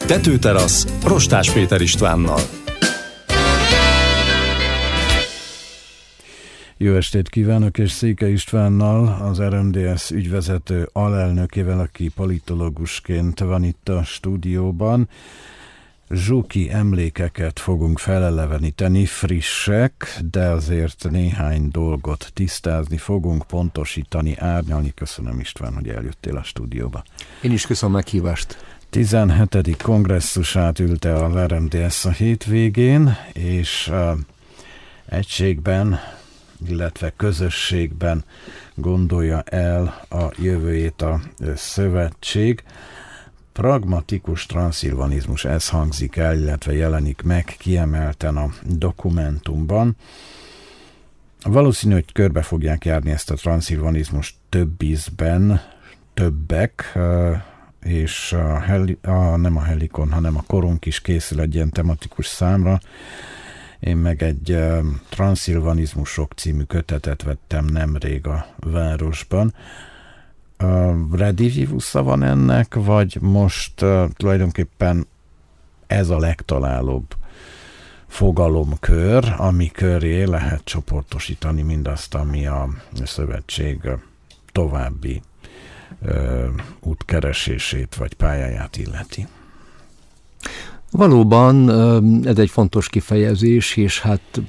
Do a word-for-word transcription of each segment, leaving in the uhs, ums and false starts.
Tetőterasz Rostás Péter Istvánnal. Jó estét kívánok, és Székely Istvánnal, az er em dé es ügyvezető alelnökével, aki politológusként van itt a stúdióban. Zsuki emlékeket fogunk feleleveníteni, frissek, de azért néhány dolgot tisztázni fogunk, pontosítani, árnyalni. Köszönöm, István, hogy eljöttél a stúdióba. Én is köszönöm a meghívást. tizenhetedik kongresszusát ülte az er em dé es a hétvégén, és uh, egységben, illetve közösségben gondolja el a jövőjét a szövetség. Pragmatikus transzilvanizmus, ez hangzik el, illetve jelenik meg kiemelten a dokumentumban. Valószínű, hogy körbe fogják járni ezt a transzilvanizmust több ízben, többek, és a, heli, a, nem a Helikon, hanem a Korunk is készül egy ilyen tematikus számra. Én meg egy uh, Transzilvanizmusok című kötetet vettem nemrég a városban. Uh, redivivusza van ennek, vagy most uh, tulajdonképpen ez a legtalálóbb fogalomkör, ami köré lehet csoportosítani mindazt, ami a szövetség további uh, útkeresését vagy pályáját illeti. Valóban ez egy fontos kifejezés, és hát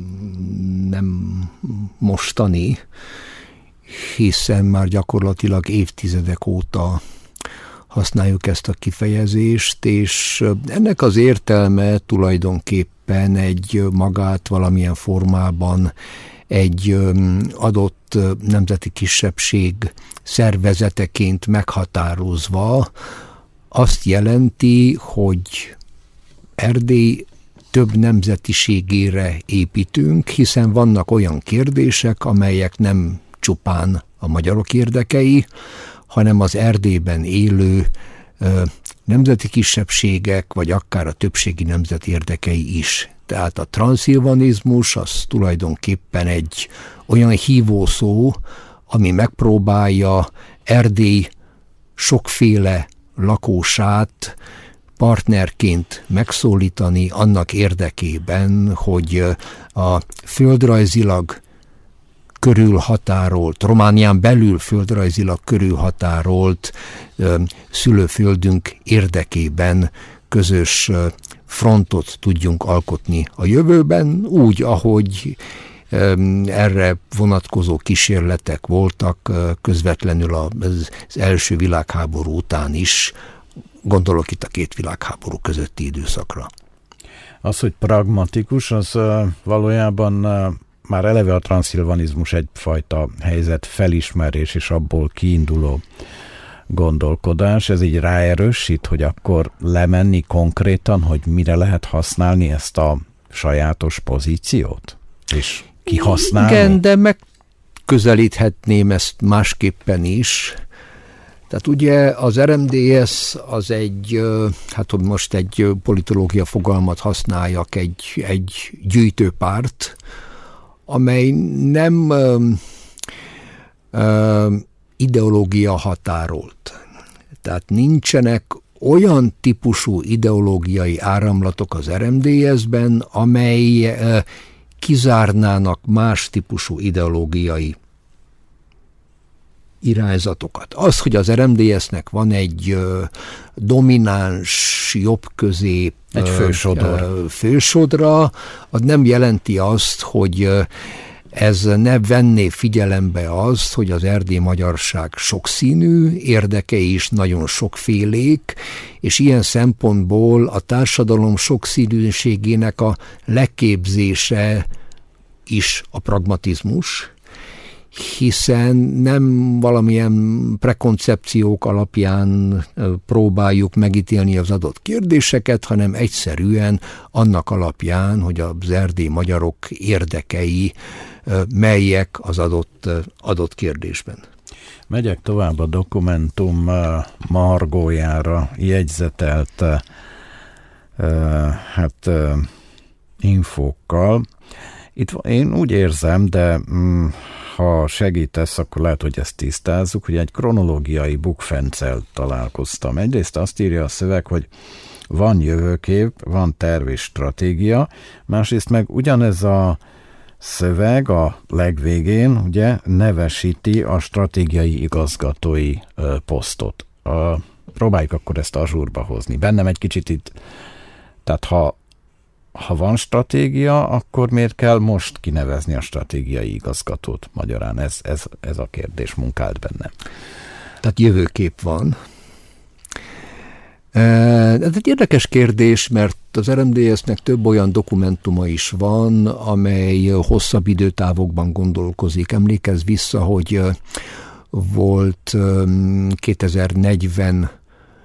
nem mostani, hiszen már gyakorlatilag évtizedek óta használjuk ezt a kifejezést, és ennek az értelme tulajdonképpen egy magát valamilyen formában egy adott nemzeti kisebbség szervezeteként meghatározva azt jelenti, hogy Erdély több nemzetiségére építünk, hiszen vannak olyan kérdések, amelyek nem csupán a magyarok érdekei, hanem az Erdélyben élő ö, nemzeti kisebbségek, vagy akár a többségi nemzet érdekei is. Tehát a transzilvanizmus az tulajdonképpen egy olyan hívószó, ami megpróbálja Erdély sokféle lakósát partnerként megszólítani annak érdekében, hogy a földrajzilag körülhatárolt, Románián belül földrajzilag körülhatárolt szülőföldünk érdekében közös frontot tudjunk alkotni a jövőben, úgy, ahogy erre vonatkozó kísérletek voltak közvetlenül az első világháború után is, gondolok itt a két világháború közötti időszakra. Az, hogy pragmatikus, az valójában már eleve a transzilvanizmus egyfajta helyzet felismerés és abból kiinduló gondolkodás. Ez így ráerősít, hogy akkor lemenni konkrétan, hogy mire lehet használni ezt a sajátos pozíciót? És kihasználni? Igen, de megközelíthetném ezt másképpen is. Tehát ugye az er em dé es az egy, hát hogy most egy politológia fogalmat használjak, egy, egy gyűjtőpárt, amely nem ö, ö, ideológia határolt. Tehát nincsenek olyan típusú ideológiai áramlatok az er em dé es-ben, amely ö, kizárnának más típusú ideológiai irányzatokat. Az, hogy az er em dé es-nek van egy ö, domináns, jobbközép egy fősodor. fősodra, az nem jelenti azt, hogy ö, ez ne venné figyelembe azt, hogy az erdélyi magyarság sokszínű, érdekei is nagyon sokfélék, és ilyen szempontból a társadalom sokszínűségének a leképzése is a pragmatizmus, hiszen nem valamilyen prekoncepciók alapján próbáljuk megítélni az adott kérdéseket, hanem egyszerűen annak alapján, hogy az erdélyi magyarok érdekei melyek az adott, adott kérdésben. Megyek tovább a dokumentum margójára jegyzetelt hát infókkal. Itt én úgy érzem, de mm, ha segítesz, akkor lehet, hogy ezt tisztázzuk, hogy egy kronológiai bukfenccel találkoztam. Egyrészt azt írja a szöveg, hogy van jövőkép, van terv és stratégia, másrészt meg ugyanez a szöveg a legvégén ugye nevesíti a stratégiai igazgatói ö, posztot. A, próbáljuk akkor ezt azsúrba hozni. Bennem egy kicsit itt, tehát ha, ha van stratégia, akkor miért kell most kinevezni a stratégiai igazgatót? Magyarán ez, ez, ez a kérdés munkált bennem. Tehát jövőkép van. Ez egy érdekes kérdés, mert az er em dé es-nek több olyan dokumentuma is van, amely hosszabb időtávokban gondolkozik. Emlékezz vissza, hogy volt kétezer-negyvenre,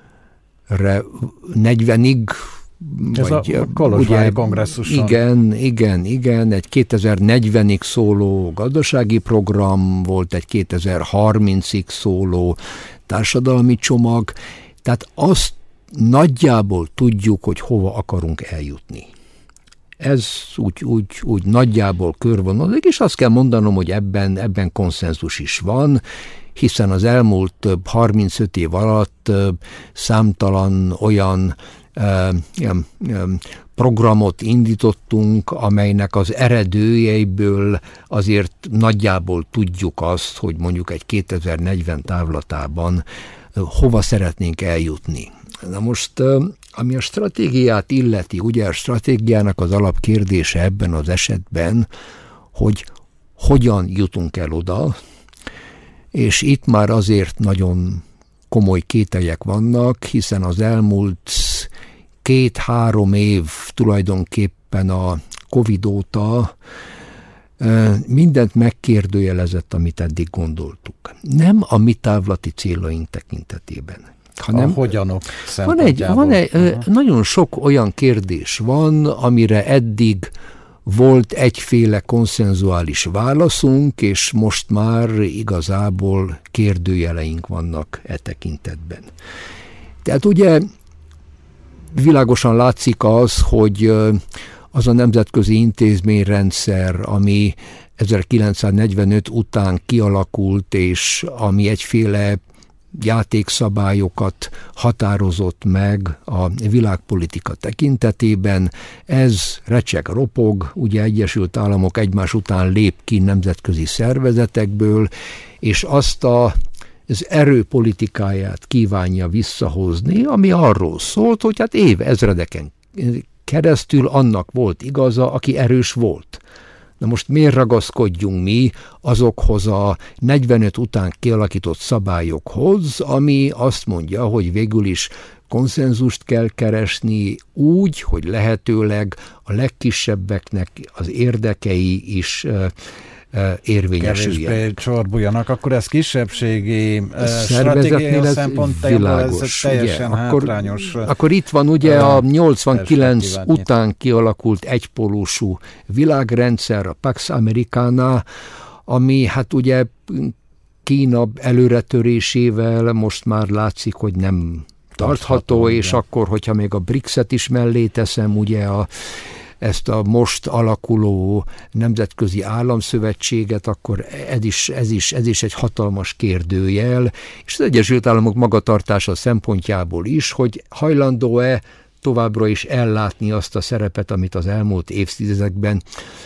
negyvenig, ez vagy, a Kolozsvári kongresszuson. Igen, igen, igen, egy kétezer-negyvenig szóló gazdasági program, volt egy kétezer-harmincig szóló társadalmi csomag, tehát azt nagyjából tudjuk, hogy hova akarunk eljutni. Ez úgy, úgy, úgy nagyjából körvonalazik, és azt kell mondanom, hogy ebben, ebben konszenzus is van, hiszen az elmúlt több harmincöt év alatt számtalan olyan uh, uh, programot indítottunk, amelynek az eredőjeiből azért nagyjából tudjuk azt, hogy mondjuk egy kétezer-negyven távlatában uh, hova szeretnénk eljutni. Na most, ami a stratégiát illeti, ugye a stratégiának az alapkérdése ebben az esetben, hogy hogyan jutunk el oda, és itt már azért nagyon komoly kételyek vannak, hiszen az elmúlt két-három év tulajdonképpen a Covid óta mindent megkérdőjelezett, amit eddig gondoltuk. Nem a mi távlati céljaink tekintetében. Hanem a hogyanok van egy, van egy uh-huh. Nagyon sok olyan kérdés van, amire eddig volt egyféle konszenzuális válaszunk, és most már igazából kérdőjeleink vannak e tekintetben. Tehát ugye világosan látszik az, hogy az a nemzetközi intézményrendszer, ami ezerkilencszáznegyvenöt után kialakult, és ami egyféle játékszabályokat határozott meg a világpolitika tekintetében. Ez recseg ropog, ugye Egyesült Államok egymás után lép ki nemzetközi szervezetekből, és azt a, az erőpolitikáját kívánja visszahozni, ami arról szólt, hogy hát évezredeken keresztül annak volt igaza, aki erős volt. Na most miért ragaszkodjunk mi azokhoz a negyvenöt után kialakított szabályokhoz, ami azt mondja, hogy végül is konszenzust kell keresni úgy, hogy lehetőleg a legkisebbeknek az érdekei is érvényesüljenek. Kevésbé csorbuljanak, akkor ez kisebbségi stratégiai szempontjából ez teljesen ugye, hátrányos. Akkor, akkor itt van ugye a nyolcvankilenc után kialakult egypólusú világrendszer, a Pax Americana, ami hát ugye Kína előretörésével most már látszik, hogy nem tartható, tartható és igen. Akkor, hogyha még a brikset is mellé teszem, ugye a ezt a most alakuló nemzetközi államszövetséget, akkor ez is, ez is, ez is egy hatalmas kérdőjel, és az Egyesült Államok magatartása szempontjából is, hogy hajlandó-e továbbra is ellátni azt a szerepet, amit az elmúlt évtizedekben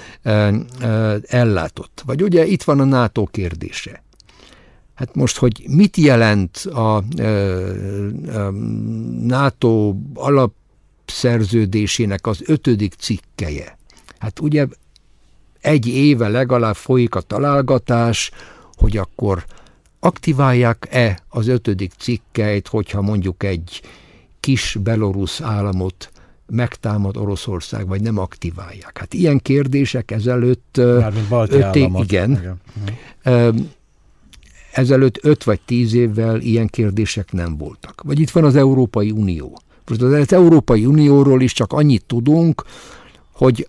ellátott. Vagy ugye itt van a NATO kérdése. Hát most, hogy mit jelent a, a, a NATO alap szerződésének az ötödik cikkelye. Hát ugye egy éve legalább folyik a találgatás, hogy akkor aktiválják-e az ötödik cikkeit, hogyha mondjuk egy kis belorusz államot megtámad Oroszország, vagy nem aktiválják. Hát ilyen kérdések ezelőtt öt év, igen, igen. Ezelőtt öt vagy tíz évvel ilyen kérdések nem voltak. Vagy itt van az Európai Unió. Most az Európai Unióról is csak annyit tudunk, hogy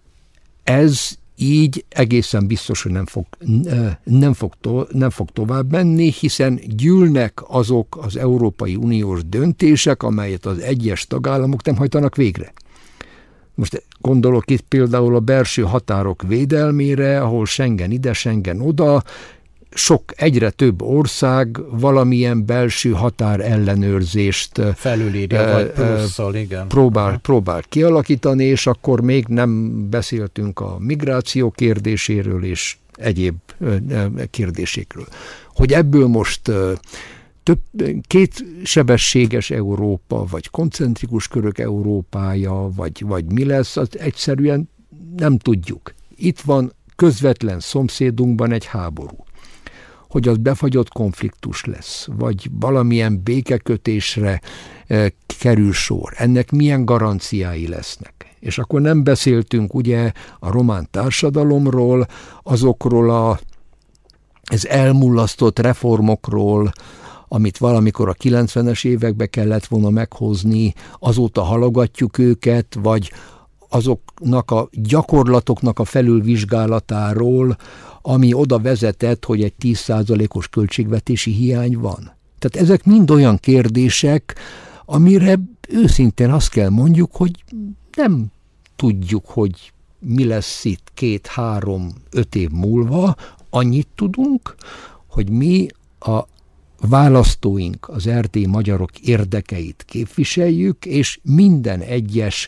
ez így egészen biztos, hogy nem fog, nem fog, to, nem fog tovább menni, hiszen gyűlnek azok az Európai Uniós döntések, amelyet az egyes tagállamok nem hajtanak végre. Most gondolok itt például a belső határok védelmére, ahol Schengen ide, Schengen oda, sok, egyre több ország valamilyen belső határellenőrzést felülírja, vagy plusszal, igen. Próbál, próbál kialakítani, és akkor még nem beszéltünk a migráció kérdéséről és egyéb kérdésekről. Hogy ebből most több, két sebességes Európa, vagy koncentrikus körök Európája, vagy, vagy mi lesz, az egyszerűen nem tudjuk. Itt van közvetlen szomszédunkban egy háború. Hogy az befagyott konfliktus lesz, vagy valamilyen békekötésre e, kerül sor. Ennek milyen garanciái lesznek? És akkor nem beszéltünk ugye a román társadalomról, azokról a, az elmullasztott reformokról, amit valamikor a kilencvenes években kellett volna meghozni, azóta halogatjuk őket, vagy azoknak a gyakorlatoknak a felülvizsgálatáról, ami oda vezetett, hogy egy tíz százalékos költségvetési hiány van. Tehát ezek mind olyan kérdések, amire őszintén azt kell mondjuk, hogy nem tudjuk, hogy mi lesz itt két, három, öt év múlva. Annyit tudunk, hogy mi a választóink, az erdélyi magyarok érdekeit képviseljük, és minden egyes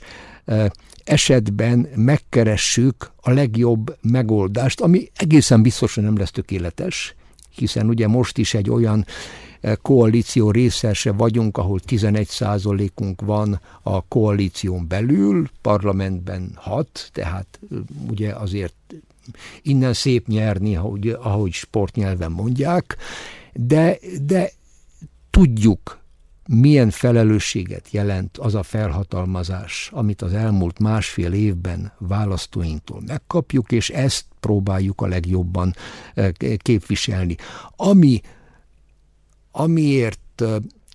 esetben megkeressük a legjobb megoldást, ami egészen biztosan nem lesz tökéletes, hiszen ugye most is egy olyan koalíció részese vagyunk, ahol tizenegy százalékunk van a koalíción belül, parlamentben hat, tehát ugye azért innen szép nyerni, ahogy, ahogy sportnyelven mondják, de, de tudjuk, milyen felelősséget jelent az a felhatalmazás, amit az elmúlt másfél évben választóinktól megkapjuk, és ezt próbáljuk a legjobban képviselni. Ami, amiért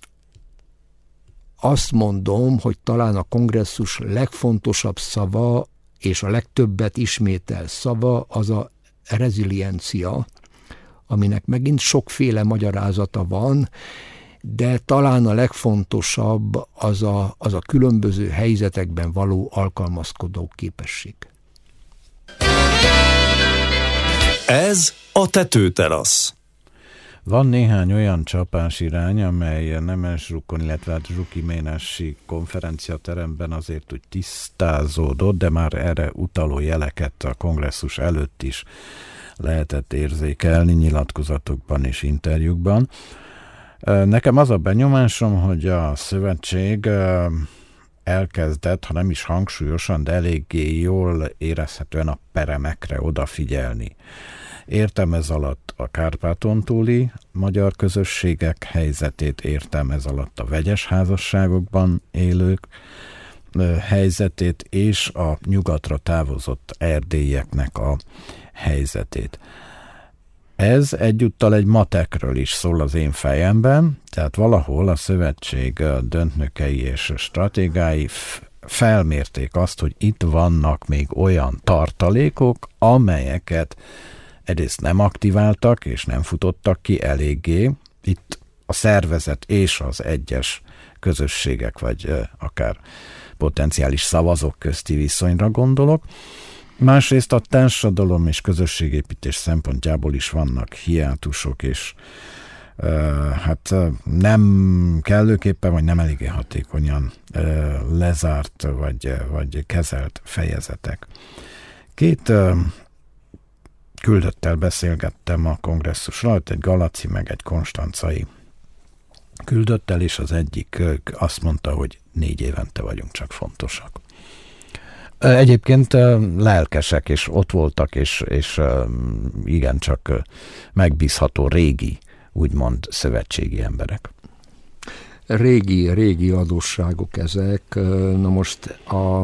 azt mondom, hogy talán a kongresszus legfontosabb szava, és a legtöbbet ismétel szava, az a reziliencia, aminek megint sokféle magyarázata van, de talán a legfontosabb az a, az a különböző helyzetekben való alkalmazkodó képesség. Ez a Tetőterasz. Van néhány olyan csapásirány, amely Nemes Zsukon, illetve a Zsuki Ménesi konferenciateremben azért úgy tisztázódott, de már erre utaló jeleket a kongresszus előtt is lehetett érzékelni nyilatkozatokban és interjúkban. Nekem az a benyomásom, hogy a szövetség elkezdett, ha nem is hangsúlyosan, de eléggé jól érezhetően a peremekre odafigyelni. Értem ez alatt a Kárpáton-túli magyar közösségek helyzetét, értem ez alatt a vegyes házasságokban élők helyzetét, és a nyugatra távozott erdélyeknek a helyzetét. Ez egyúttal egy matekről is szól az én fejemben, tehát valahol a szövetség döntnökei és stratégái felmérték azt, hogy itt vannak még olyan tartalékok, amelyeket egyrészt nem aktiváltak és nem futottak ki eléggé. Itt a szervezet és az egyes közösségek, vagy akár potenciális szavazók közti viszonyra gondolok. Másrészt a társadalom és közösségépítés szempontjából is vannak hiátusok, és uh, hát nem kellőképpen, vagy nem eléggé hatékonyan uh, lezárt, vagy, vagy kezelt fejezetek. Két uh, küldöttel beszélgettem a kongresszusról, egy galaci, meg egy konstancai küldöttel, és az egyik uh, azt mondta, hogy négy évente vagyunk csak fontosak. Egyébként lelkesek, és ott voltak, és, és igencsak megbízható régi, úgymond szövetségi emberek. Régi, régi adósságok ezek. Na most a,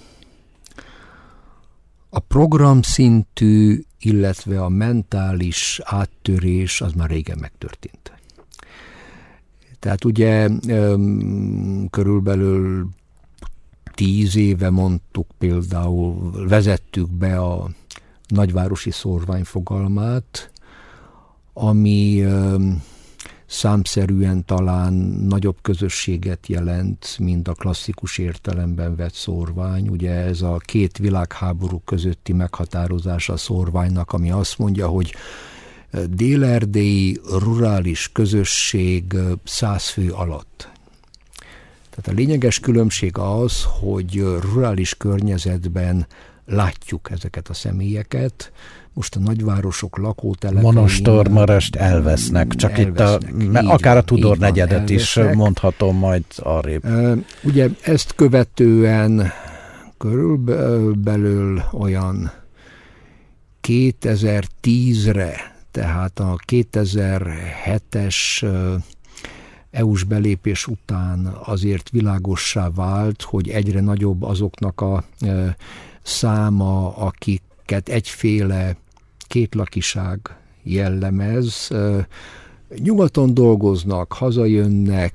a programszintű, illetve a mentális áttörés az már régen megtörtént. Tehát ugye körülbelül tíz éve mondtuk például, vezettük be a nagyvárosi szórvány fogalmát, ami ö, számszerűen talán nagyobb közösséget jelent, mint a klasszikus értelemben vett szórvány. Ugye ez a két világháború közötti meghatározása a szórványnak, ami azt mondja, hogy dél-erdélyi rurális közösség száz fő alatt. Tehát a lényeges különbség az, hogy rurális környezetben látjuk ezeket a személyeket. Most a nagyvárosok lakótelepein... Monostormarest elvesznek, csak elvesznek, itt a, akár a Tudor negyedet is mondhatom majd arrébb. Ugye ezt követően körülbelül olyan kétezer-tízre, tehát a kétezer-hetes é u-s belépés után azért világossá vált, hogy egyre nagyobb azoknak a száma, akiket egyféle kétlakiság jellemez. Nyugaton dolgoznak, hazajönnek,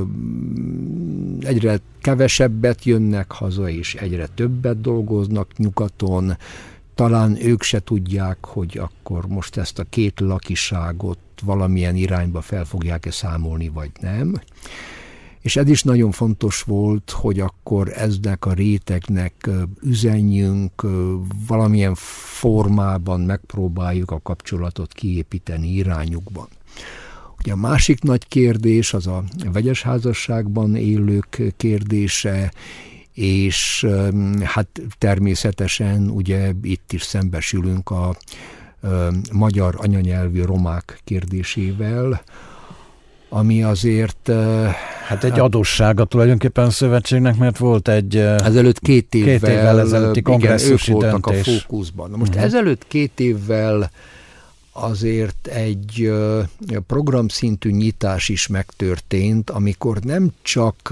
egyre kevesebbet jönnek haza, és egyre többet dolgoznak nyugaton. Talán ők se tudják, hogy akkor most ezt a két lakiságot valamilyen irányba fel fogják-e számolni, vagy nem. És ez is nagyon fontos volt, hogy akkor eznek a rétegnek üzenjünk, valamilyen formában megpróbáljuk a kapcsolatot kiépíteni irányukban. Ugye a másik nagy kérdés az a vegyes házasságban élők kérdése, és hát természetesen ugye itt is szembesülünk a magyar anyanyelvű romák kérdésével, ami azért... Hát egy adóssága tulajdonképpen a szövetségnek, mert volt egy... Ezelőtt két évvel, két évvel ezelőtti kongresszusi igen, ők voltak döntés. A fókuszban. Na most uh-huh. ezelőtt két évvel azért egy programszintű nyitás is megtörtént, amikor nem csak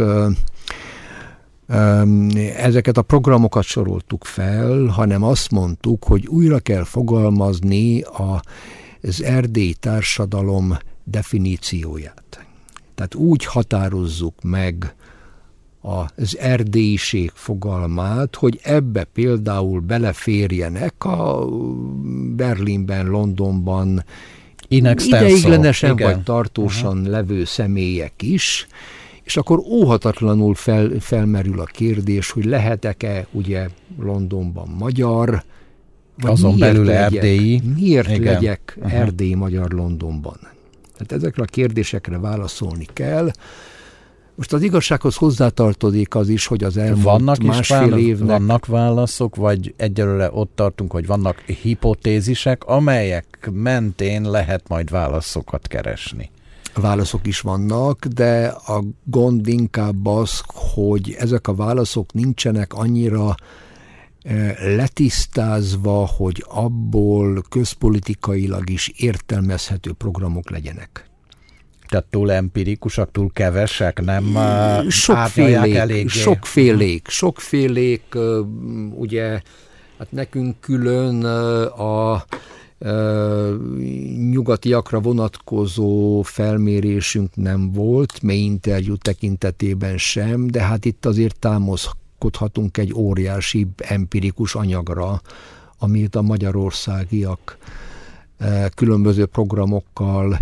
ezeket a programokat soroltuk fel, hanem azt mondtuk, hogy újra kell fogalmazni az erdélyi társadalom definícióját. Tehát úgy határozzuk meg az erdélyiség fogalmát, hogy ebbe például beleférjenek a Berlinben, Londonban ideiglenesen vagy tartósan uh-huh. levő személyek is, és akkor óhatatlanul fel, felmerül a kérdés, hogy lehetek-e ugye Londonban magyar, vagy azon belül legyek, erdélyi. Miért igen. legyek uh-huh. erdélyi magyar Londonban? Tehát ezekre a kérdésekre válaszolni kell. Most az igazsághoz hozzátartozik az is, hogy az elmúlt vannak másfél válasz, évnek... Vannak válaszok, vagy egyelőre ott tartunk, hogy vannak hipotézisek, amelyek mentén lehet majd válaszokat keresni. Válaszok is vannak, de a gond inkább az, hogy ezek a válaszok nincsenek annyira letisztázva, hogy abból közpolitikailag is értelmezhető programok legyenek. Tehát túl empirikusak, túl kevesek, nem sokfélék, eléggé. Sokfélék, sokfélék, ugye, hát nekünk külön a nyugatiakra vonatkozó felmérésünk nem volt, mély interjú tekintetében sem, de hát itt azért támaszkodhatunk egy óriási empirikus anyagra, amit a magyarországiak különböző programokkal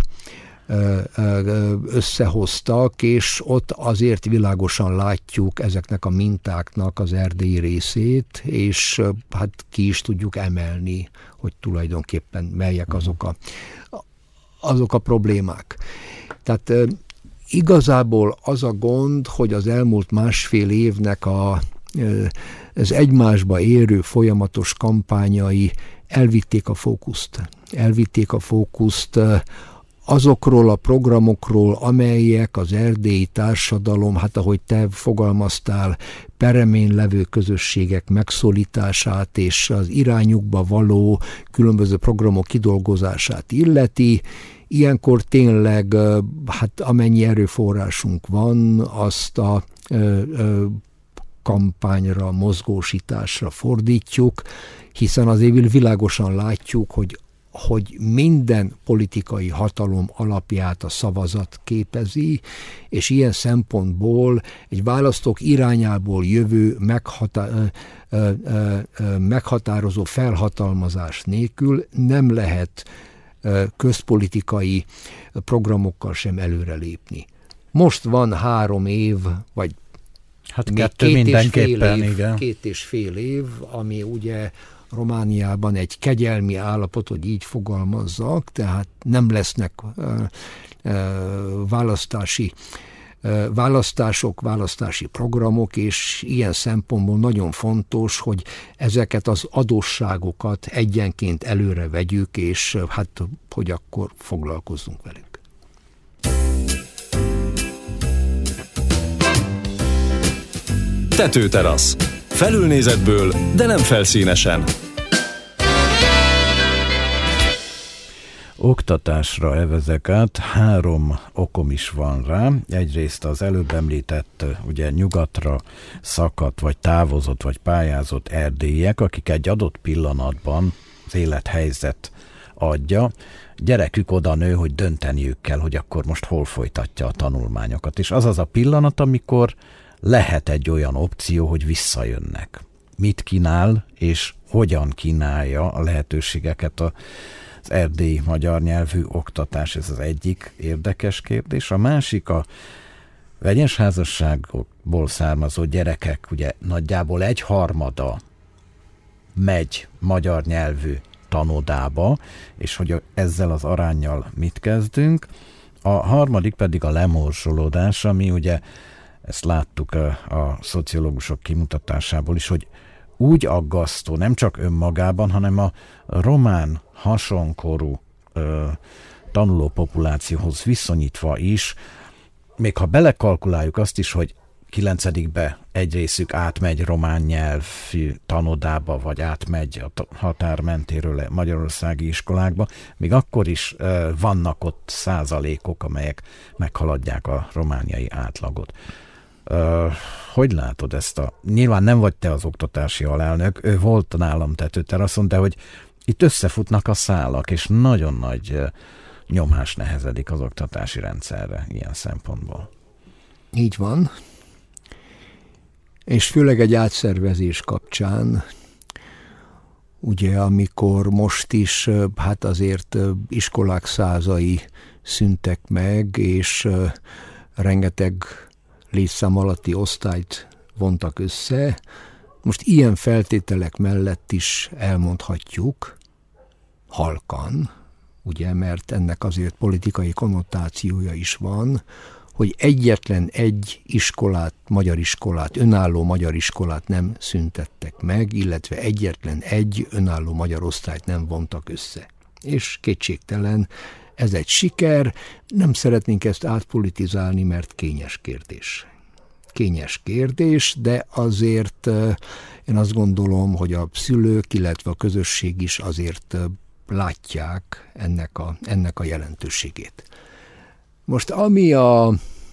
összehoztak, és ott azért világosan látjuk ezeknek a mintáknak az erdélyi részét, és hát ki is tudjuk emelni, hogy tulajdonképpen melyek azok a, azok a problémák. Tehát igazából az a gond, hogy az elmúlt másfél évnek a, az egymásba érő folyamatos kampányai elvitték a fókuszt. Elvitték a fókuszt azokról a programokról, amelyek az erdélyi társadalom, hát ahogy te fogalmaztál, peremén levő közösségek megszólítását és az irányukba való különböző programok kidolgozását illeti. Ilyenkor tényleg, hát amennyi erőforrásunk van, azt a ö, ö, kampányra, mozgósításra fordítjuk, hiszen azért világosan látjuk, hogy hogy minden politikai hatalom alapját a szavazat képezi, és ilyen szempontból egy választók irányából jövő meghatá- ö, ö, ö, meghatározó felhatalmazás nélkül nem lehet ö, közpolitikai programokkal sem előrelépni. Most van három év, vagy hát még kettő két mindenképpen, és fél év, igen. két és fél év, ami ugye Romániában egy kegyelmi állapot, hogy így fogalmazzak, tehát nem lesznek ö, ö, választási választások, választási programok, és ilyen szempontból nagyon fontos, hogy ezeket az adósságokat egyenként előre vegyük, és hát, hogy akkor foglalkozzunk velük. Tetőterasz. Felülnézetből, de nem felszínesen. Oktatásra evezek át, három okom is van rá. Egyrészt az előbb említett, ugye nyugatra szakadt, vagy távozott, vagy pályázott erdélyiek, akik egy adott pillanatban az élethelyzet adja, gyerekük oda nő, hogy dönteniük kell, hogy akkor most hol folytatja a tanulmányokat. És az az a pillanat, amikor lehet egy olyan opció, hogy visszajönnek. Mit kínál, és hogyan kínálja a lehetőségeket a az erdélyi magyar nyelvű oktatás, ez az egyik érdekes kérdés. A másik a vegyes házasságokból származó gyerekek, ugye nagyjából egy harmada megy magyar nyelvű tanodába, és hogy ezzel az aránnyal mit kezdünk. A harmadik pedig a lemorzsolódás, ami ugye, ezt láttuk a, a szociológusok kimutatásából is, hogy úgy aggasztó, nem csak önmagában, hanem a román hasonkorú ö, tanuló populációhoz viszonyítva is, még ha belekalkuláljuk azt is, hogy kilencedikbe egy részük átmegy román nyelvű tanodába, vagy átmegy a határ mentéről magyarországi iskolákba, még akkor is ö, vannak ott százalékok, amelyek meghaladják a romániai átlagot. Uh, hogy látod ezt a... Nyilván nem vagy te az oktatási alelnök, ő volt nálam tetőteraszon, de hogy itt összefutnak a szálak, és nagyon nagy uh, nyomás nehezedik az oktatási rendszerre ilyen szempontból. Így van. És főleg egy átszervezés kapcsán, ugye amikor most is, hát azért iskolák százai szűntek meg, és uh, rengeteg létszám alatti osztályt vontak össze. Most ilyen feltételek mellett is elmondhatjuk, halkan, ugye, mert ennek azért politikai konnotációja is van, hogy egyetlen egy iskolát, magyar iskolát, önálló magyar iskolát nem szüntettek meg, illetve egyetlen egy önálló magyar osztályt nem vontak össze. És kétségtelen, ez egy siker, nem szeretnénk ezt átpolitizálni, mert kényes kérdés. Kényes kérdés, de azért én azt gondolom, hogy a szülők, illetve a közösség is azért látják ennek a, ennek a jelentőségét. Most ami a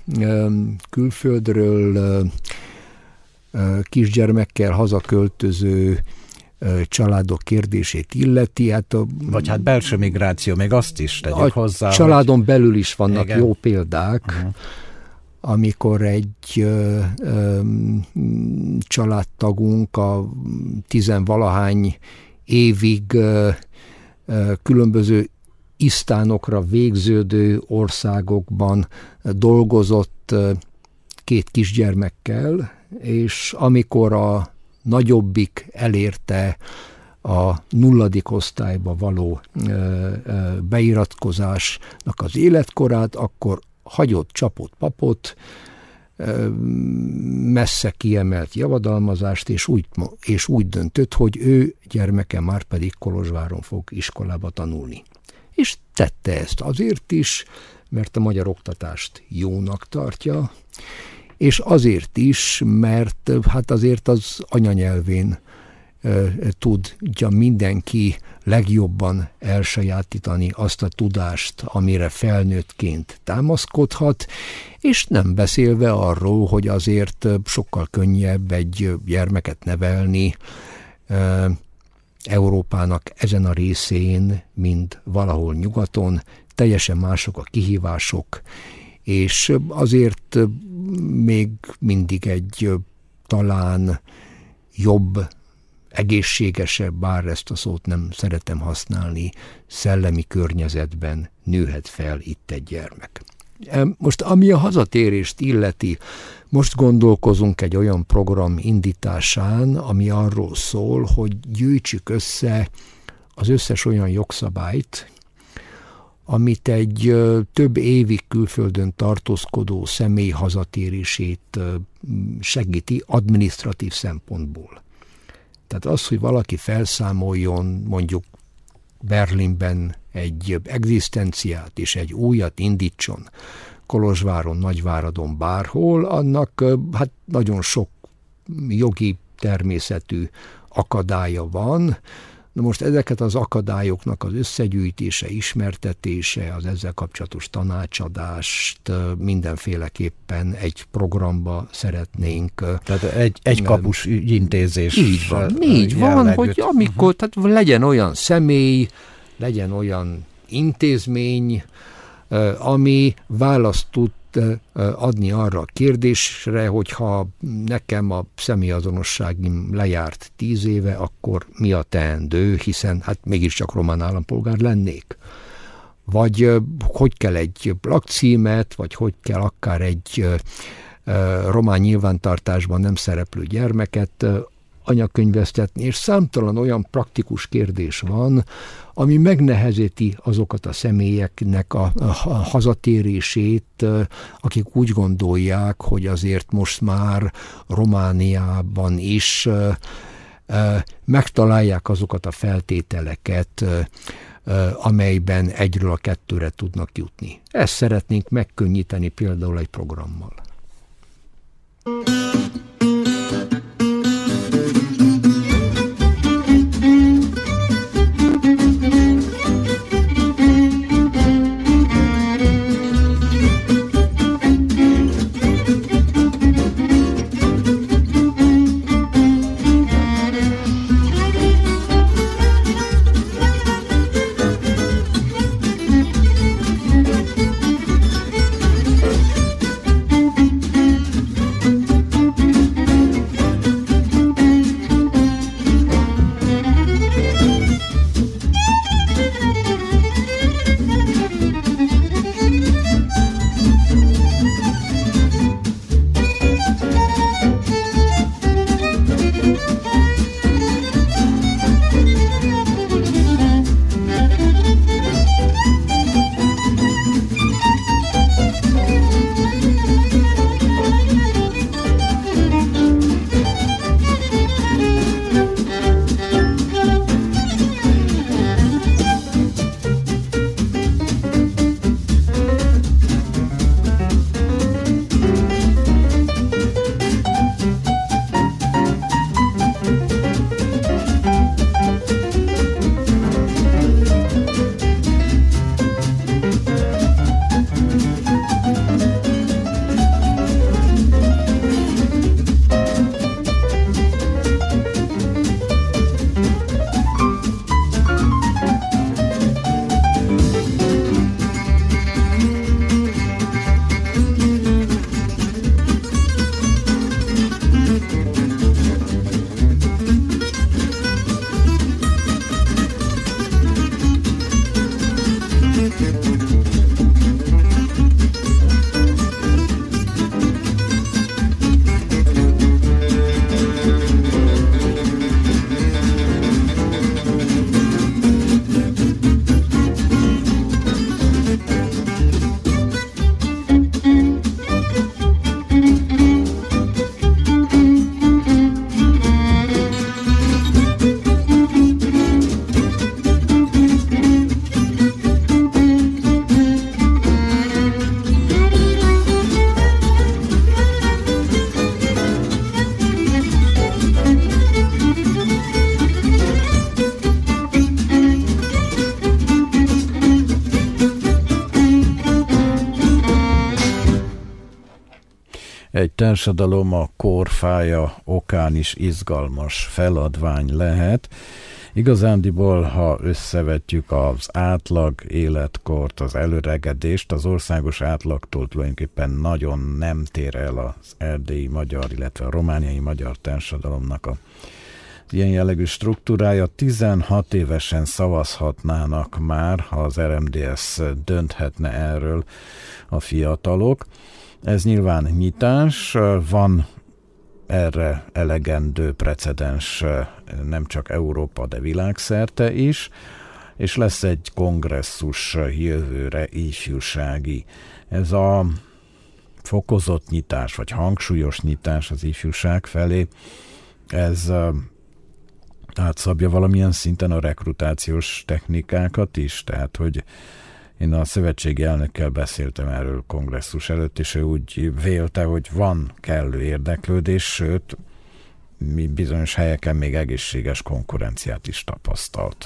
külföldről kisgyermekkel hazaköltöző családok kérdését illeti. Hát a, Vagy hát belső migráció, még azt is tegyük hozzá. A családon hogy... belül is vannak igen. jó példák, uh-huh. amikor egy ö, ö, családtagunk a tizenvalahány évig ö, ö, különböző isztánokra végződő országokban dolgozott ö, két kisgyermekkel, és amikor a nagyobbik elérte a nulladik osztályba való ö, ö, beiratkozásnak az életkorát, akkor hagyott, csapott papot, ö, messze kiemelt javadalmazást, és úgy, és úgy döntött, hogy ő gyermeke már pedig Kolozsváron fog iskolába tanulni. És tette ezt azért is, mert a magyar oktatást jónak tartja, és azért is, mert hát azért az anyanyelvén e, tudja mindenki legjobban elsajátítani azt a tudást, amire felnőttként támaszkodhat, és nem beszélve arról, hogy azért sokkal könnyebb egy gyermeket nevelni e, Európának ezen a részén, mint valahol nyugaton, teljesen mások a kihívások, és azért még mindig egy talán jobb, egészségesebb, bár ezt a szót nem szeretem használni, szellemi környezetben nőhet fel itt egy gyermek. Most ami a hazatérést illeti, most gondolkozunk egy olyan program indításán, ami arról szól, hogy gyűjtsük össze az összes olyan jogszabályt, amit egy több évig külföldön tartózkodó személy hazatérését segíti adminisztratív szempontból. Tehát az, hogy valaki felszámoljon mondjuk Berlinben egy egzisztenciát és egy újat indítson Kolozsváron, Nagyváradon, bárhol, annak hát nagyon sok jogi természetű akadálya van. Na most ezeket az akadályoknak az összegyűjtése, ismertetése, az ezzel kapcsolatos tanácsadást mindenféleképpen egy programba szeretnénk. Tehát egy, egy kapus ügyintézés. Így van, így van, hogy amikor, tehát legyen olyan személy, legyen olyan intézmény, ami választ tud adni arra a kérdésre, hogyha nekem a személyazonosságim lejárt tíz éve, akkor mi a teendő, hiszen hát mégiscsak román állampolgár lennék. Vagy hogy kell egy lakcímet, vagy hogy kell akár egy román nyilvántartásban nem szereplő gyermeket anyakönyvesztetni, és számtalan olyan praktikus kérdés van, ami megnehezíti azokat a személyeknek a, a hazatérését, akik úgy gondolják, hogy azért most már Romániában is megtalálják azokat a feltételeket, amelyben egyről a kettőre tudnak jutni. Ezt szeretnénk megkönnyíteni például egy programmal. Egy társadalom a korfája okán is izgalmas feladvány lehet. Igazándiból, ha összevetjük az átlag életkort, az előregedést, az országos átlagtól tulajdonképpen nagyon nem tér el az erdélyi magyar, illetve a romániai magyar társadalomnak a, ilyen jellegű struktúrája, tizenhat évesen szavazhatnának már, ha az er em dé es dönthetne erről a fiatalok. Ez nyilván nyitás, van erre elegendő precedens nem csak Európa, de világszerte is, és lesz egy kongresszus jövőre ifjúsági. Ez a fokozott nyitás, vagy hangsúlyos nyitás az ifjúság felé, ez átszabja valamilyen szinten a rekrutációs technikákat is, tehát hogy én a szövetségi elnökkel beszéltem erről kongresszus előtt, és ő úgy vélte, hogy van kellő érdeklődés, sőt, mi bizonyos helyeken még egészséges konkurenciát is tapasztalt.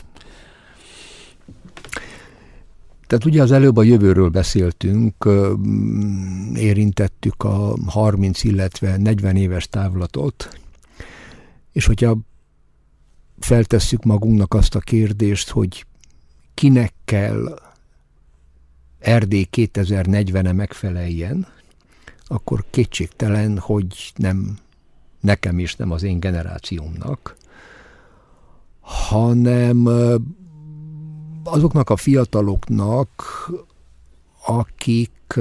Tehát ugye az előbb a jövőről beszéltünk, érintettük a harminc, illetve negyven éves távlatot, és hogyha feltesszük magunknak azt a kérdést, hogy kinek kell Erdély kétezer-negyvene megfeleljen, akkor kétségtelen, hogy nem nekem és nem az én generációmnak, hanem azoknak a fiataloknak, akik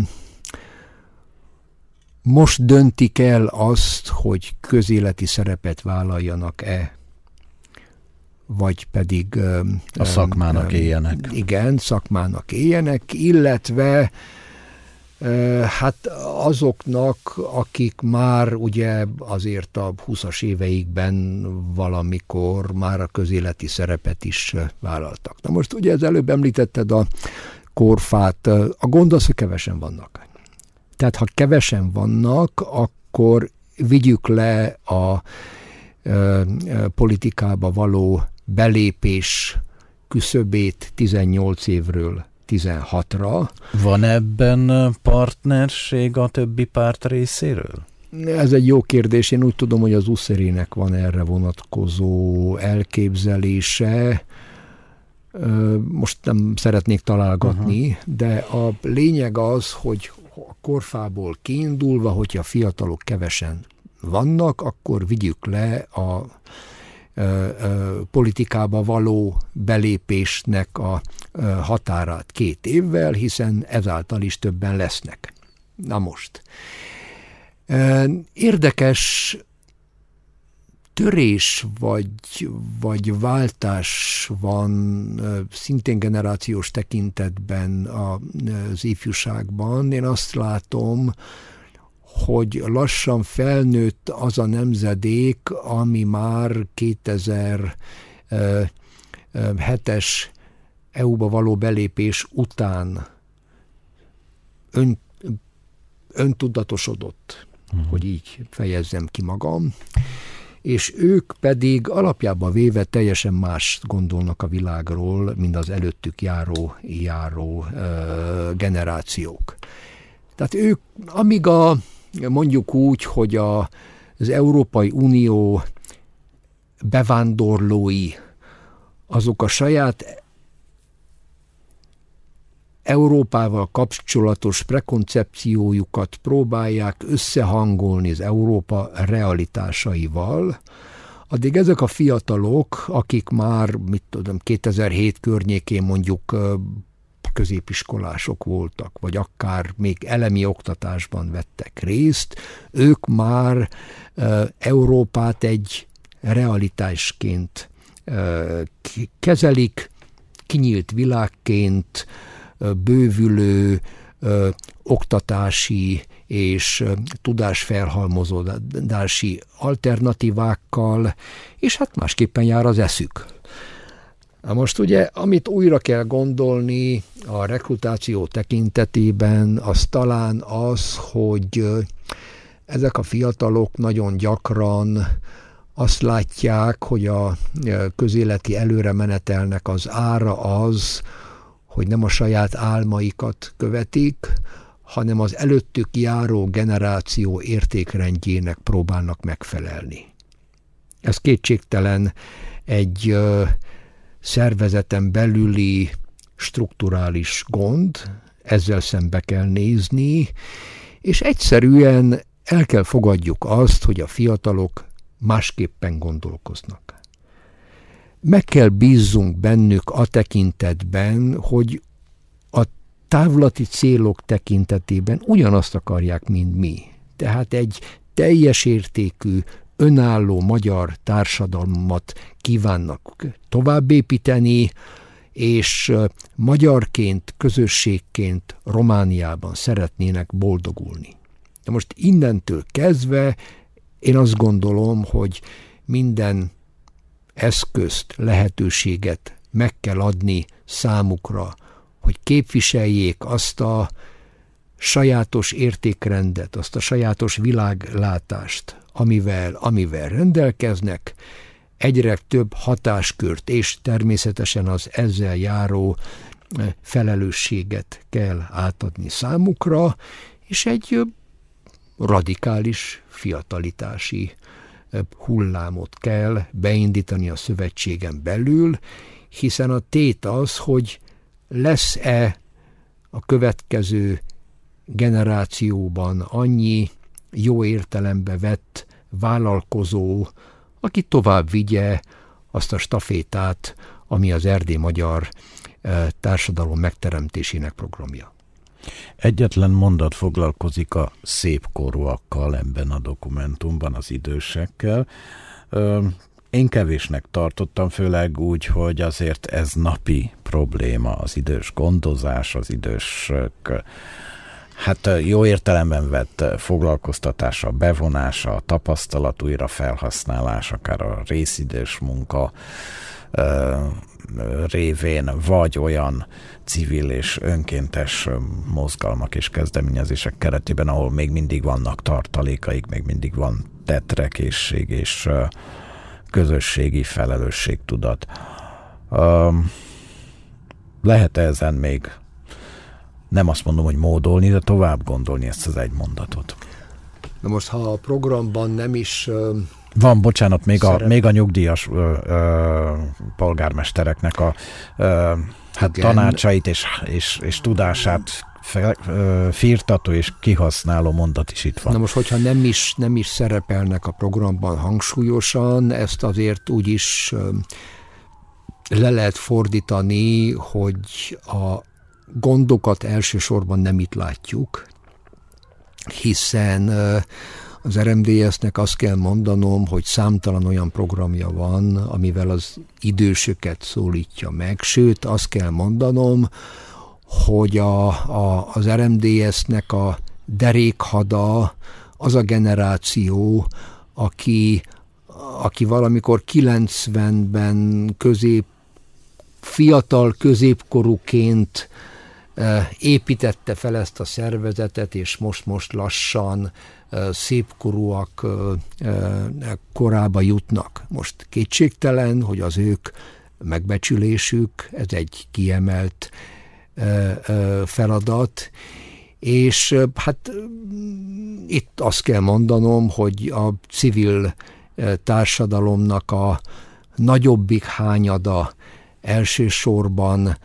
most döntik el azt, hogy közéleti szerepet vállaljanak-e, vagy pedig a szakmának um, éljenek. Igen, szakmának éljenek, illetve hát azoknak, akik már ugye azért a húszas éveikben valamikor már a közéleti szerepet is vállaltak. Na most ugye ez előbb említetted a Korfát, a gond az, hogy kevesen vannak. Tehát ha kevesen vannak, akkor vigyük le a ö, politikába való belépés küszöbét tizennyolc évről tizenhatra. Van ebben partnerség a többi párt részéről? Ez egy jó kérdés. Én úgy tudom, hogy az u es er i-nek van erre vonatkozó elképzelése. Most nem szeretnék találgatni, uh-huh. de a lényeg az, hogy a Korfából kiindulva, hogyha fiatalok kevesen vannak, akkor vigyük le a politikába való belépésnek a határát két évvel, hiszen ezáltal is többen lesznek. Na most. Érdekes törés vagy, vagy váltás van szintén generációs tekintetben az ifjúságban. Én azt látom, hogy lassan felnőtt az a nemzedék, ami már kétezer-hetes é u-ba való belépés után ön, öntudatosodott, uh-huh. hogy így fejezzem ki magam, és ők pedig alapjában véve teljesen más gondolnak a világról, mint az előttük járó, járó uh, generációk. Tehát ők, amíg a mondjuk úgy, hogy a, az Európai Unió bevándorlói azok a saját Európával kapcsolatos prekoncepciójukat próbálják összehangolni az Európa realitásaival, addig ezek a fiatalok, akik már, mit tudom, kétezer-hét környékén mondjuk középiskolások voltak, vagy akár még elemi oktatásban vettek részt, ők már uh, Európát egy realitásként uh, kezelik, kinyílt világként, uh, bővülő uh, oktatási és uh, tudásfelhalmozási alternatívákkal, és hát másképpen jár az eszük. Most ugye, amit újra kell gondolni a rekrutáció tekintetében, az talán az, hogy ezek a fiatalok nagyon gyakran azt látják, hogy a közéleti előremenetelnek az ára az, hogy nem a saját álmaikat követik, hanem az előttük járó generáció értékrendjének próbálnak megfelelni. Ez kétségtelen egy szervezeten belüli strukturális gond, ezzel szembe kell nézni, és egyszerűen el kell fogadjuk azt, hogy a fiatalok másképpen gondolkoznak. Meg kell bízzunk bennük a tekintetben, hogy a távlati célok tekintetében ugyanazt akarják, mint mi. Tehát egy teljes értékű, önálló magyar társadalmat kívánnak továbbépíteni, és magyarként, közösségként Romániában szeretnének boldogulni. De most innentől kezdve én azt gondolom, hogy minden eszközt, lehetőséget meg kell adni számukra, hogy képviseljék azt a sajátos értékrendet, azt a sajátos világlátást, amivel, amivel rendelkeznek, egyre több hatáskört és természetesen az ezzel járó felelősséget kell átadni számukra, és egy radikális fiatalitási hullámot kell beindítani a szövetségen belül, hiszen a tét az, hogy lesz-e a következő generációban annyi jó értelembe vett vállalkozó, aki tovább vigye azt a stafétát, ami az erdély-magyar társadalom megteremtésének programja. Egyetlen mondat foglalkozik a szépkorúakkal ebben a dokumentumban, az idősekkel. Én kevésnek tartottam, főleg úgy, hogy azért ez napi probléma, az idős gondozás, az idősök, hát jó értelemben vett foglalkoztatása, bevonása, tapasztalat újra felhasználás, akár a részidős munka révén, vagy olyan civil és önkéntes mozgalmak és kezdeményezések keretében, ahol még mindig vannak tartalékaik, még mindig van tettrekészség és közösségi felelősségtudat. Lehet ezen még, nem azt mondom, hogy módolni, de tovább gondolni ezt az egy mondatot. Na most, ha a programban nem is... Van, bocsánat, még, a, még a nyugdíjas ö, ö, polgármestereknek a ö, hát tanácsait és, és, és tudását fe, ö, firtató és kihasználó mondat is itt van. Na most, hogyha nem is, nem is szerepelnek a programban hangsúlyosan, ezt azért úgy is ö, le lehet fordítani, hogy a gondokat elsősorban nem itt látjuk, hiszen ö, az er em dé es-nek azt kell mondanom, hogy számtalan olyan programja van, amivel az idősöket szólítja meg, sőt azt kell mondanom, hogy a, a, az er em dé es-nek a derékhada az a generáció, aki, aki valamikor kilencvenben közép, fiatal középkorúként építette fel ezt a szervezetet, és most-most lassan szépkorúak korába jutnak. Most kétségtelen, hogy az ők megbecsülésük, ez egy kiemelt feladat, és hát itt azt kell mondanom, hogy a civil társadalomnak a nagyobbik hányada elsősorban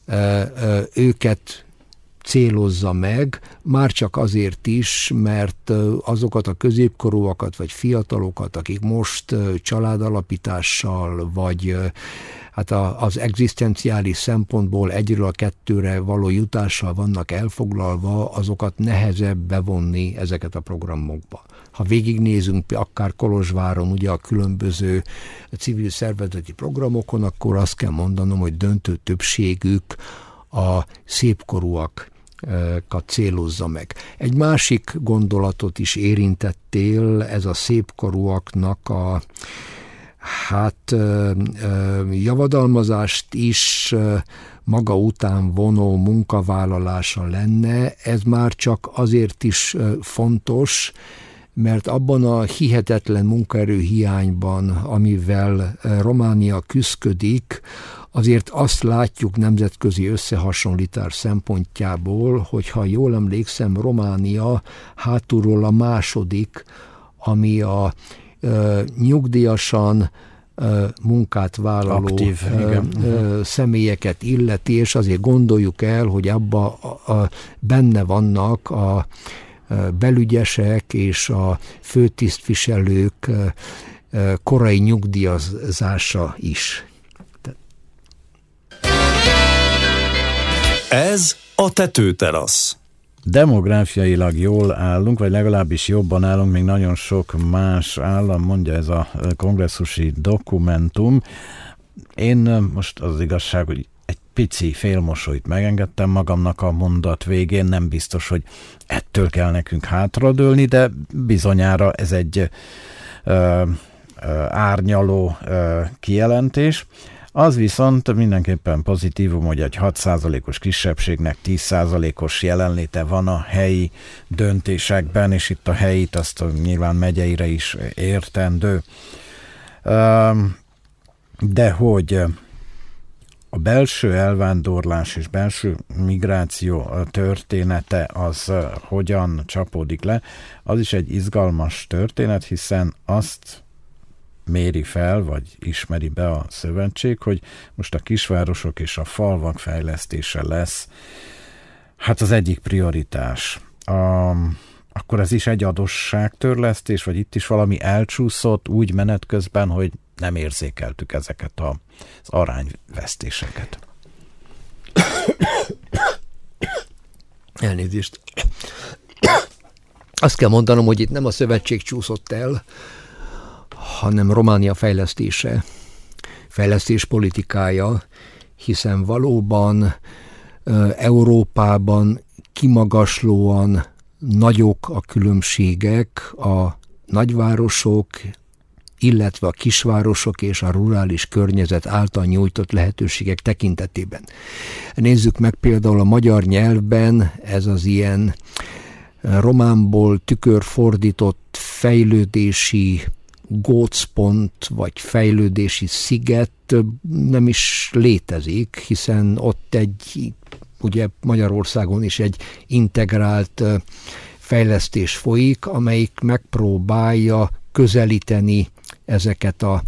őket célozza meg, már csak azért is, mert azokat a középkorúakat vagy fiatalokat, akik most családalapítással vagy hát az egzisztenciális szempontból egyről a kettőre való jutással vannak elfoglalva, azokat nehezebb bevonni ezeket a programokba. Ha végignézünk akár Kolozsváron ugye a különböző civil szervezeti programokon, akkor azt kell mondanom, hogy döntő többségük a szépkorúakat célozza meg. Egy másik gondolatot is érintettél, ez a szépkorúaknak a hát javadalmazást is maga után vonó munkavállalása lenne. Ez már csak azért is fontos, mert abban a hihetetlen munkaerőhiányban, amivel Románia küszködik, azért azt látjuk nemzetközi összehasonlítás szempontjából, hogyha jól emlékszem, Románia hátulról a második, ami a ö, nyugdíjasan ö, munkát vállaló Aktív, ö, ö, személyeket illeti, és azért gondoljuk el, hogy abba a, a, benne vannak a belügyesek és a főtisztviselők korai nyugdíjazása is. Ez a tetőterasz. Demográfiailag jól állunk, vagy legalábbis jobban állunk, még nagyon sok más állam, mondja ez a kongresszusi dokumentum. Én most az igazság, hogy egy pici félmosolyt megengedtem magamnak a mondat végén, nem biztos, hogy ettől kell nekünk hátradőlni, de bizonyára ez egy ö, ö, árnyaló ö, kijelentés. Az viszont mindenképpen pozitívum, hogy egy hat százalékos kisebbségnek tíz százalékos jelenléte van a helyi döntésekben, és itt a helyit azt nyilván megyeire is értendő. De hogy a belső elvándorlás és belső migráció története az hogyan csapódik le, az is egy izgalmas történet, hiszen azt méri fel, vagy ismeri be a szövetség, hogy most a kisvárosok és a falvak fejlesztése lesz hát az egyik prioritás. A, akkor ez is egy adósságtörlesztés, vagy itt is valami elcsúszott úgy menet közben, hogy nem érzékeltük ezeket az arányvesztéseket. Elnézést. Azt kell mondanom, hogy itt nem a szövetség csúszott el, hanem Románia fejlesztése, fejlesztés politikája, hiszen valóban Európában kimagaslóan nagyok a különbségek a nagyvárosok, illetve a kisvárosok és a rurális környezet által nyújtott lehetőségek tekintetében. Nézzük meg például a magyar nyelvben, ez az ilyen románból tükörfordított fejlődési gócpont vagy fejlődési sziget nem is létezik, hiszen ott egy, ugye Magyarországon is egy integrált fejlesztés folyik, amelyik megpróbálja közelíteni ezeket a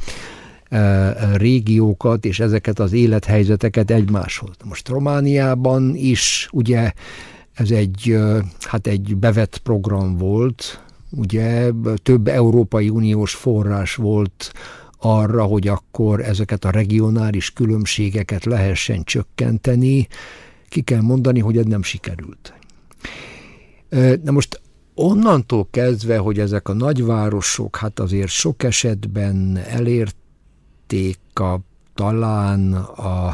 régiókat és ezeket az élethelyzeteket egymáshoz. Most Romániában is ugye ez egy, hát egy bevett program volt, ugye több Európai Uniós forrás volt arra, hogy akkor ezeket a regionális különbségeket lehessen csökkenteni. Ki kell mondani, hogy ez nem sikerült. Na most onnantól kezdve, hogy ezek a nagyvárosok hát azért sok esetben elérték a, talán a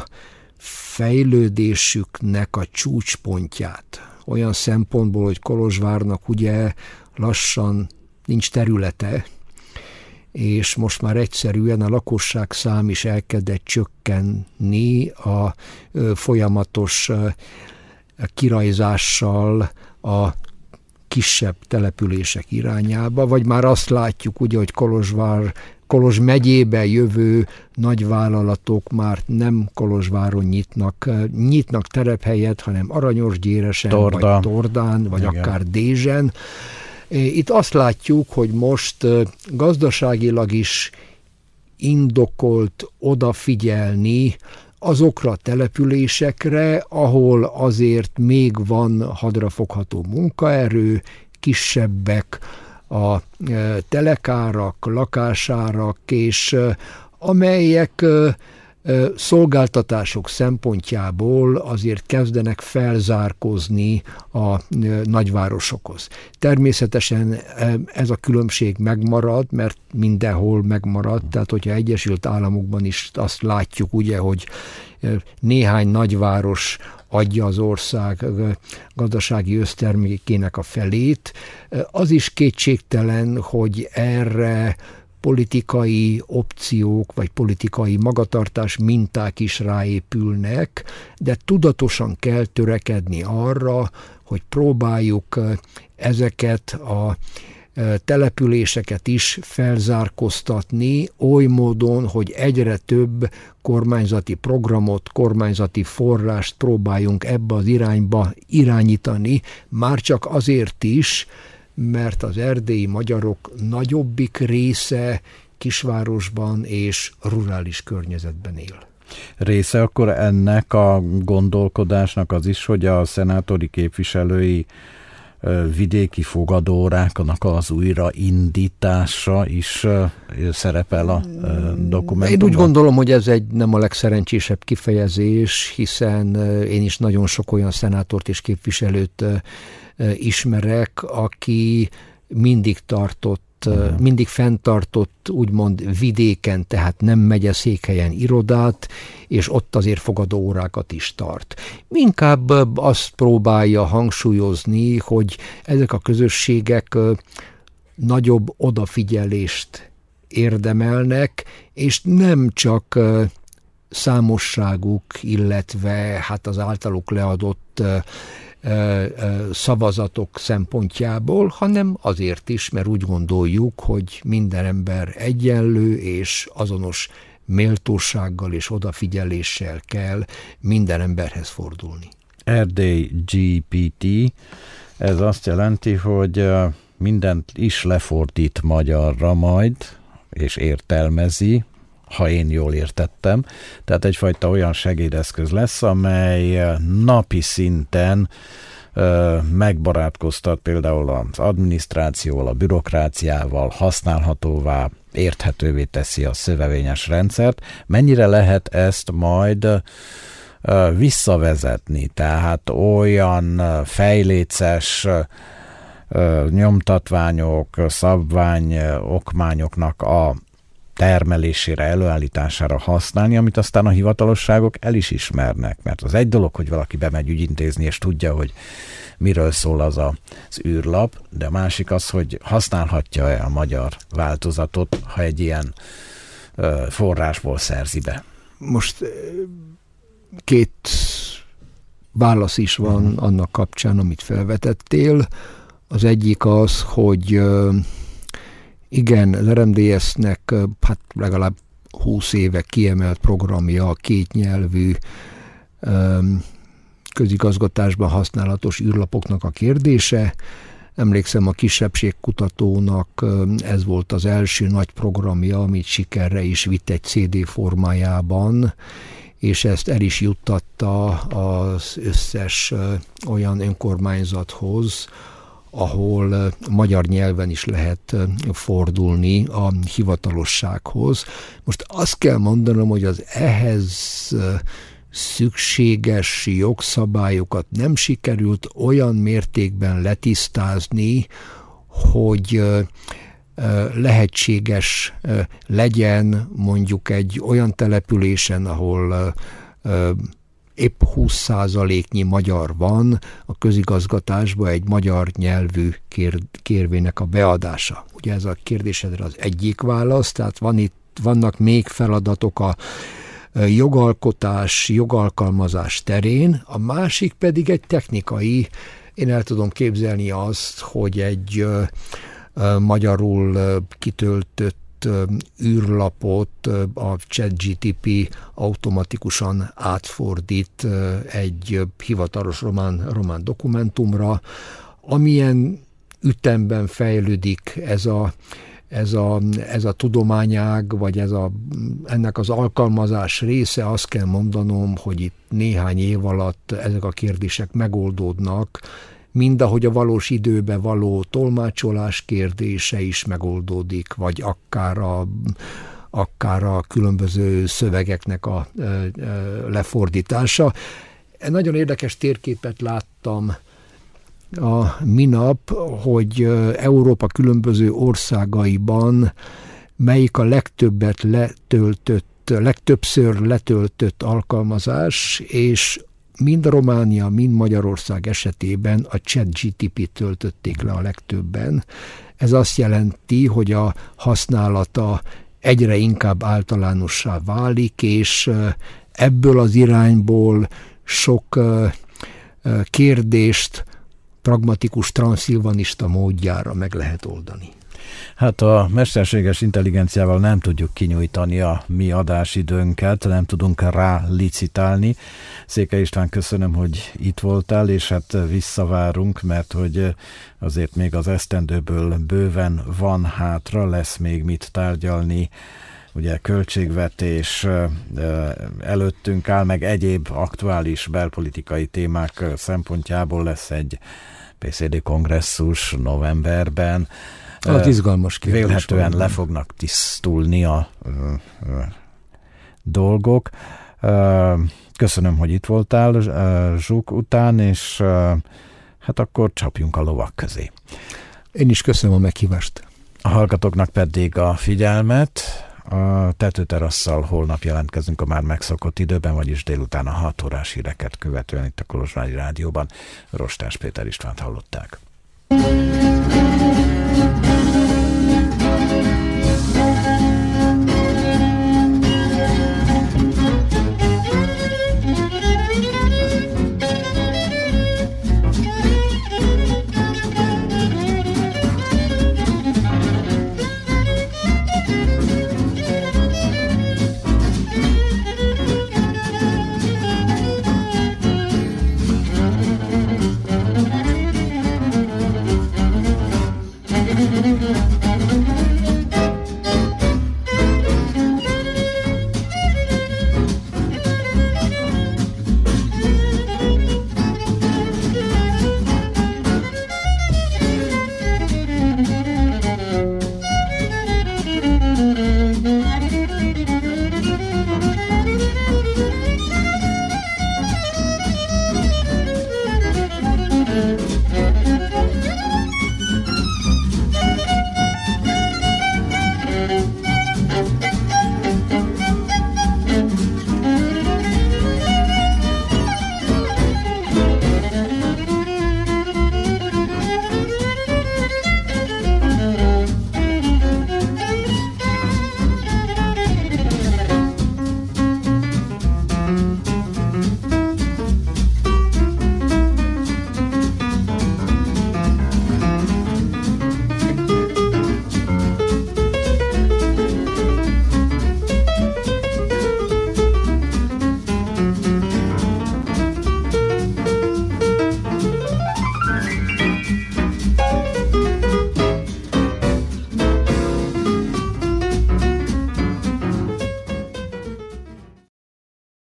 fejlődésüknek a csúcspontját. Olyan szempontból, hogy Kolozsvárnak ugye lassan nincs területe, és most már egyszerűen a lakosság szám is elkezdett csökkenni a folyamatos kirajzással a kisebb települések irányába, vagy már azt látjuk ugye, hogy Kolozsvár, Kolozs megyébe jövő nagyvállalatok már nem Kolozsváron nyitnak, nyitnak terephelyet, hanem Aranyosgyéresen, Torda. vagy Tordán, vagy Igen. akár Dézsen. Itt azt látjuk, hogy most gazdaságilag is indokolt odafigyelni azokra a településekre, ahol azért még van hadrafogható munkaerő, kisebbek a telekárak, lakásárak, és amelyek szolgáltatások szempontjából azért kezdenek felzárkózni a nagyvárosokhoz. Természetesen ez a különbség megmarad, mert mindenhol megmarad, tehát hogyha Egyesült Államokban is azt látjuk, ugye, hogy néhány nagyváros adja az ország gazdasági össztermékének a felét, az is kétségtelen, hogy erre politikai opciók, vagy politikai magatartás minták is ráépülnek, de tudatosan kell törekedni arra, hogy próbáljuk ezeket a településeket is felzárkóztatni oly módon, hogy egyre több kormányzati programot, kormányzati forrást próbáljunk ebbe az irányba irányítani, már csak azért is, mert az erdélyi magyarok nagyobbik része kisvárosban és rurális környezetben él. Része akkor ennek a gondolkodásnak az is, hogy a szenátori képviselői vidéki fogadóóráknak az újraindítása is szerepel a dokumentumban? Én úgy gondolom, hogy ez egy nem a legszerencsésebb kifejezés, hiszen én is nagyon sok olyan szenátort és képviselőt ismerek, aki mindig tartott, uh-huh. mindig fenntartott úgymond vidéken, tehát nem megyeszékhelyen irodát, és ott azért fogadóórákat is tart. Inkább azt próbálja hangsúlyozni, hogy ezek a közösségek nagyobb odafigyelést érdemelnek, és nem csak számosságuk, illetve hát az általuk leadott szavazatok szempontjából, hanem azért is, mert úgy gondoljuk, hogy minden ember egyenlő és azonos méltósággal és odafigyeléssel kell minden emberhez fordulni. Erdély gé pé té, ez azt jelenti, hogy mindent is lefordít magyarra majd, és értelmezi, ha én jól értettem. Tehát egyfajta olyan segédeszköz lesz, amely napi szinten ö, megbarátkoztat például az adminisztrációval, a bürokráciával, használhatóvá, érthetővé teszi a szövevényes rendszert. Mennyire lehet ezt majd ö, visszavezetni? Tehát olyan fejléces ö, nyomtatványok, szabvány, okmányoknak a termelésére, előállítására használni, amit aztán a hivatalosságok el is ismernek. Mert az egy dolog, hogy valaki bemegy ügyintézni, és tudja, hogy miről szól az a, az űrlap, de a másik az, hogy használhatja-e a magyar változatot, ha egy ilyen ö, forrásból szerzi be. Most két válasz is van uh-huh. annak kapcsán, amit felvetettél. Az egyik az, hogy igen, az er em dé es-nek hát legalább húsz éve kiemelt programja a kétnyelvű közigazgatásban használatos űrlapoknak a kérdése. Emlékszem, a kisebbségkutatónak ez volt az első nagy programja, amit sikerre is vitt egy cé dé formájában, és ezt el is juttatta az összes olyan önkormányzathoz, ahol magyar nyelven is lehet fordulni a hivatalossághoz. Most azt kell mondanom, hogy az ehhez szükséges jogszabályokat nem sikerült olyan mértékben letisztázni, hogy lehetséges legyen mondjuk egy olyan településen, ahol épp húsz százaléknyi magyar van, a közigazgatásban egy magyar nyelvű kér, kérvénynek a beadása. Ugye ez a kérdésedre az egyik válasz, tehát van itt, vannak még feladatok a jogalkotás, jogalkalmazás terén, a másik pedig egy technikai. Én el tudom képzelni azt, hogy egy ö, ö, magyarul ö, kitöltött űrlapot a ChatGPT automatikusan átfordít egy hivatalos román, román dokumentumra. Amilyen ütemben fejlődik ez a, ez a, ez a tudományág, vagy ez a, ennek az alkalmazás része, azt kell mondanom, hogy itt néhány év alatt ezek a kérdések megoldódnak, mind ahogy a valós időbe való tolmácsolás kérdése is megoldódik, vagy akár a, akár a különböző szövegeknek a, a, a lefordítása. Nagyon érdekes térképet láttam a minap, hogy Európa különböző országaiban melyik a legtöbbet letöltött, legtöbbször letöltött alkalmazás, és mind Románia, mind Magyarország esetében a ChatGPT-t töltötték le a legtöbben. Ez azt jelenti, hogy a használata egyre inkább általánossá válik, és ebből az irányból sok kérdést pragmatikus transzilvanista módjára meg lehet oldani. Hát a mesterséges intelligenciával nem tudjuk kinyújtani a mi adásidőnket, nem tudunk rá licitálni. Székely István, köszönöm, hogy itt voltál, és hát visszavárunk, mert hogy azért még az esztendőből bőven van hátra, lesz még mit tárgyalni ugye költségvetés előttünk áll, meg egyéb aktuális belpolitikai témák szempontjából lesz egy pé cé dé kongresszus novemberben. Az izgalmas kérdés. Vélhetően le fognak tisztulni a dolgok. Köszönöm, hogy itt voltál Zsuk után, és hát akkor csapjunk a lovak közé. Én is köszönöm a meghívást. A hallgatóknak pedig a figyelmet. A Tetőterasszal holnap jelentkezünk a már megszokott időben, vagyis délután a hat órás híreket követően itt a Kolozsvári Rádióban. Rostás Péter Istvánt hallották.